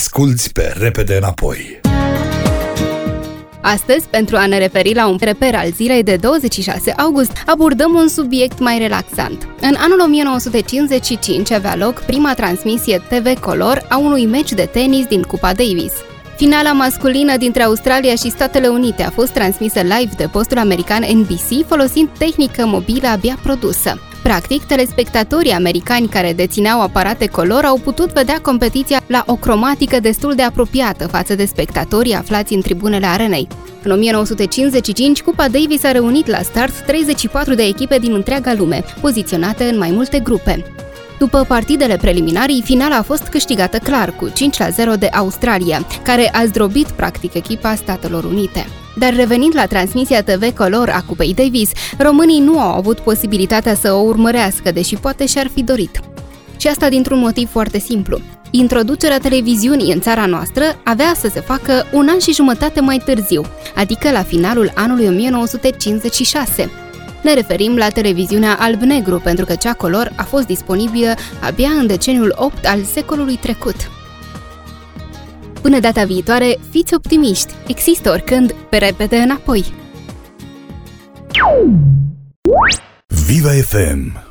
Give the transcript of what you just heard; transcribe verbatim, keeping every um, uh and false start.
Asculți pe Repede Înapoi. Astăzi, pentru a ne referi la un reper al zilei de douăzeci și șase august, abordăm un subiect mai relaxant. În anul o mie nouă sute cincizeci și cinci avea loc prima transmisie T V Color a unui meci de tenis din Cupa Davis. Finala masculină dintre Australia și Statele Unite a fost transmisă live de postul american N B C folosind tehnică mobilă abia produsă. Practic, telespectatorii americani care dețineau aparate color au putut vedea competiția la o cromatică destul de apropiată față de spectatorii aflați în tribunele arenei. În o mie nouă sute cincizeci și cinci, Cupa Davis a reunit la start treizeci și patru de echipe din întreaga lume, poziționate în mai multe grupe. După partidele preliminarii, finala a fost câștigată clar cu cinci la zero de Australia, care a zdrobit practic echipa Statelor Unite. Dar revenind la transmisia T V Color a Cupei Davis, românii nu au avut posibilitatea să o urmărească, deși poate și-ar fi dorit. Și asta dintr-un motiv foarte simplu. Introducerea televiziunii în țara noastră avea să se facă un an și jumătate mai târziu, adică la finalul anului o mie nouă sute cincizeci și șase. Ne referim la televiziunea alb-negru, pentru că cea color a fost disponibilă abia în deceniul opt al secolului trecut. Până data viitoare, fiți optimiști! Există oricând pe Repede Înapoi! Viva F M